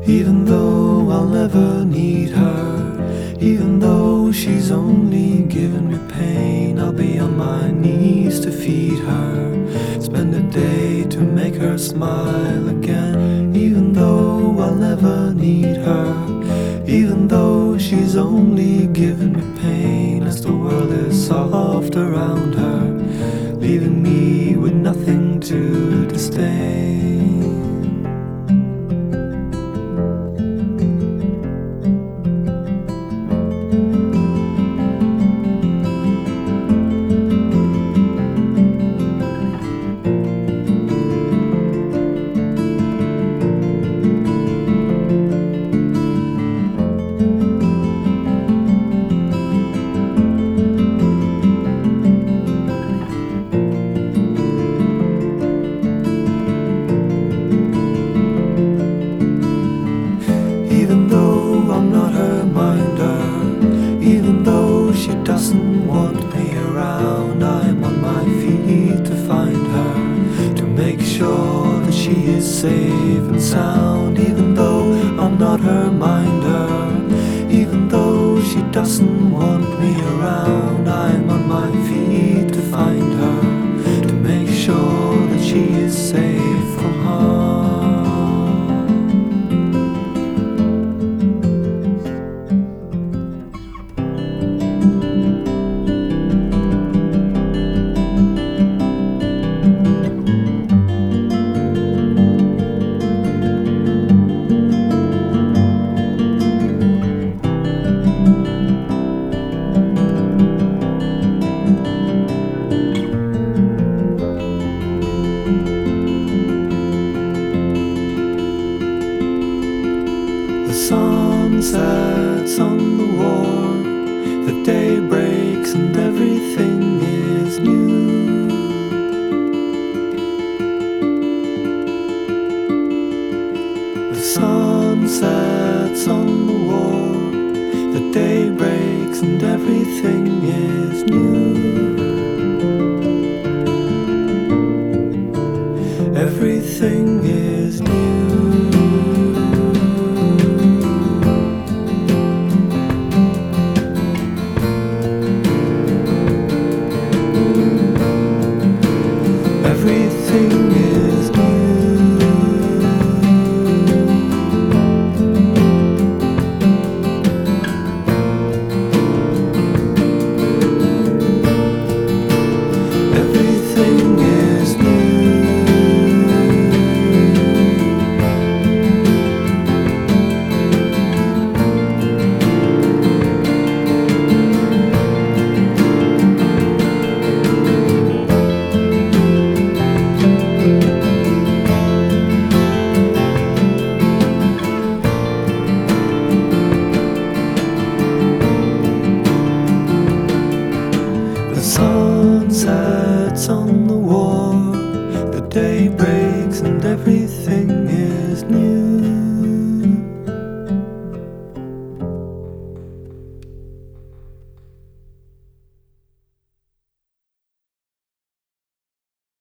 Even though I'll never need her, even though she's only given me pain, I'll be on my knees to feed her, spend a day to make her smile again. Even though I'll never need her, even though she's only given me pain, as the world is soft around her, leaving me with nothing to disdain. Even though I'm not her minder, even though she doesn't want me around, I'm on my feet to find her, to make sure that she is safe and sound. Even though I'm not her minder, even though she doesn't want me around, I'm on my feet to find her, to make sure that she is safe from harm. The sun sets on the wall, the day breaks and everything is new. The sun sets on the wall, the day breaks and everything is new. Everything is new. Everything is new. Everything is new. The sun sets on the wall, the day breaks